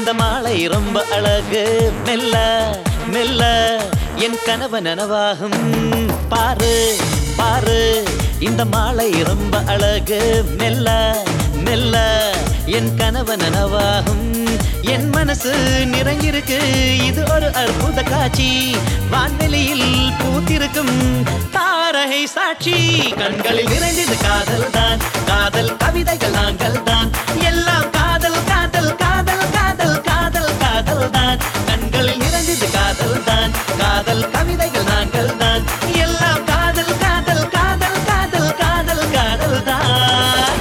இந்த மாலை ரொம்ப அழகு மெல்ல மெல்ல என் கனவு நனவாகும் பாரு பாரு இந்த மாலை ரொம்ப அழகு மெல்ல மெல்ல என் கனவு நனவாகும் என் மனசு நிறைஞ்சிருக்கு இது ஒரு அற்புத காட்சி வான்வெளியில் பூத்திருக்கும் தாரகை சாட்சி கண்களில் நிறைந்தது காதல் தான் காதல் கவிதைகள் நாங்கள் தான் எல்லாம் காதல் காதல் காதல் காதல் காதல் காதல் தான் கண்களில் நிறைந்தது காதல் தான் காதல் கவிதைகள் நாங்கள் தான் எல்லாம் காதல் காதல் காதல் காதல் காதல் காதல் தான்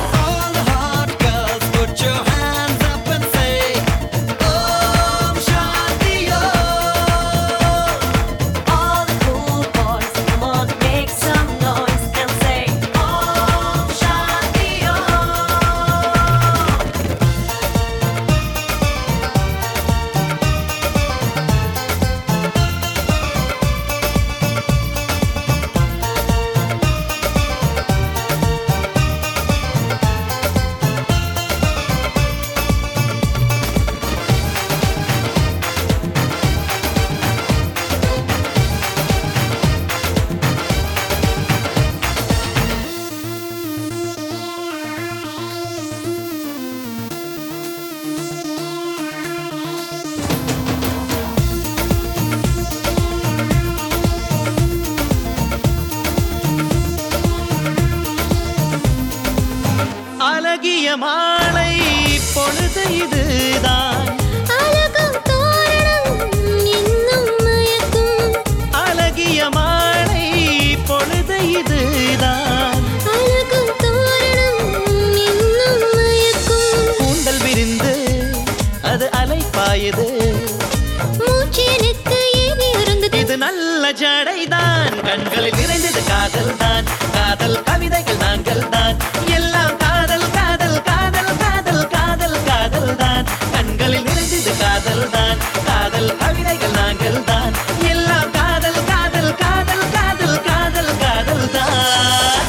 அழகிய மாலை பொழுது இதுதான் அழகும் தோரணம் இன்னும் மயக்கும் அழகிய மாலை பொழுது இதுதான் அழகும் தோரணம் இன்னும் மயக்கும் கூந்தல் விரிந்து அது அலைப்பாயுது மூச்சு எனக்கு ஏறி இருந்தது இது நல்ல ஜடைதான் கண்களில் நிறைந்தது காதல் தான் காதல் கவிதைகள் நாங்கள் தான் எல்லாம் காதல் காதல் காதல் காதல் காதல் காதல் தான் கண்களில் நிறைந்தது காதல் தான் காதல் கவிதைகள் நாங்கள் தான் எல்லாம் காதல் காதல் காதல் காதல் காதல் காதல் தான்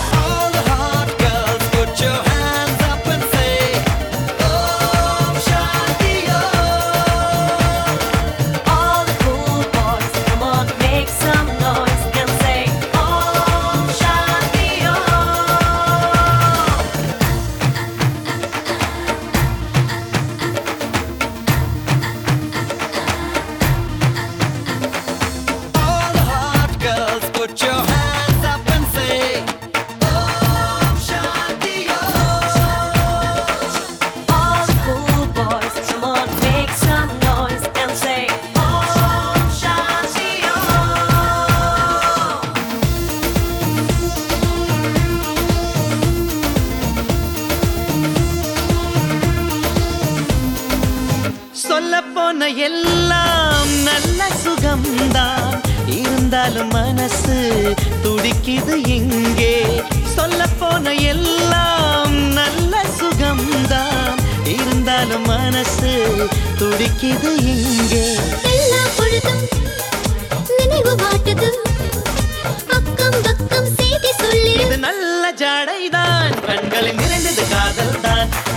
சொல்லப்போன எல்லாம் நல்ல சுகம்தான் இருந்தாலும் மனசு துடிக்குது இங்கே சொல்லப்போன எல்லாம் நல்ல சுகம்தான் இருந்தாலும் மனசு துடிக்குது இங்கே எல்லா பொழுதும் நினைவு வாட்டது அக்கம் பக்கம் செய்தி சொல்லி இது நல்ல ஜடைதான் கண்களில் நிறைந்தது காதல் தான்